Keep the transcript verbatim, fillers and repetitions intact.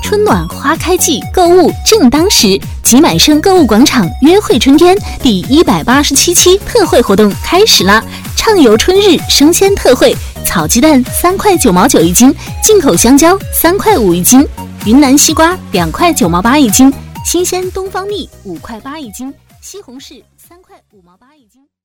春暖花开季，购物正当时。集满生购物广场约会春天第一百八十七期特惠活动开始啦！畅游春日生鲜特惠，草鸡蛋三块九毛九一斤，进口香蕉三块五一斤，云南西瓜两块九毛八一斤，新鲜东方蜜五块八一斤，西红柿三块五毛八一斤。